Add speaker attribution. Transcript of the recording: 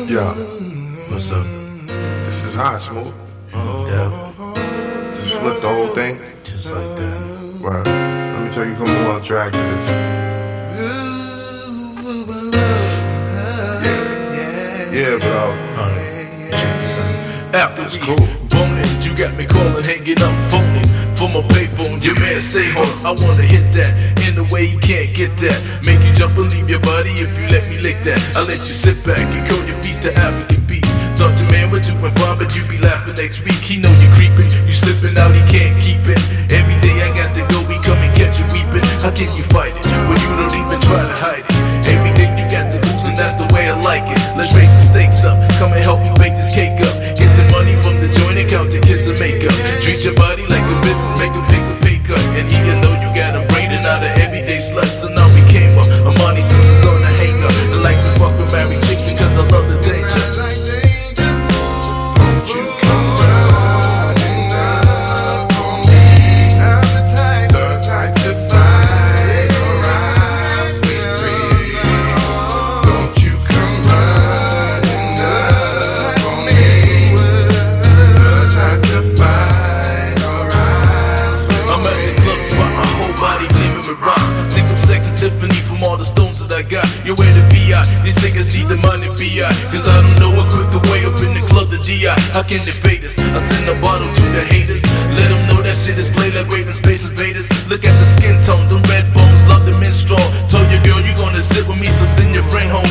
Speaker 1: Yeah,
Speaker 2: What's up?
Speaker 1: this is hot, Smooth.
Speaker 2: Yeah,
Speaker 1: Just flip the whole thing.
Speaker 2: just like that.
Speaker 1: Right. Let me tell you a couple more tracks to this. Yeah, bro.
Speaker 3: After
Speaker 1: That's
Speaker 3: we
Speaker 1: cool.
Speaker 3: boning, you got me calling, hanging up, phoning for my payphone. Your man stay home. I wanna hit that in a way you can't get that. Make you jump and leave your body if you let me lick that. I let you sit back and curl your feet to African beats. Thought your man was doing fine, but you be laughing next week. He know you creeping, you slipping out, he can't keep it. Every day I got to go, he come and catch you weeping. How can you fight it when you don't even try to hide it? Every day you got to lose, and that's the way I like it. Let's raise the stakes up. Come and help me bake this cake up. Get the money from the joint and count the kiss and makeup. Treat your body like a business, make him take a pay cut. And he you know you got him braining out of everyday sluts. So now we came up. Armani Suits on the hang up. I like to fuck with married chicks because I love the danger.
Speaker 1: Won't you come running up on me? I'm the type to fight or rise with free. Don't you come running up on me? The type to fight or rise with
Speaker 3: I'm at the club spot, my whole body gleaming with rocks. Think I'm sexy Tiffany from all the stones that I got. You wear the VI, these niggas need the money BI. Cause I don't know a quicker way up in the club, the GI. How can they fade us? I send a bottle to the haters. Let them know that shit is played like Raven Space Invaders. Look at the skin tone, the red bones, love the men strong. Told your girl you gonna sit with me, so send your friend home.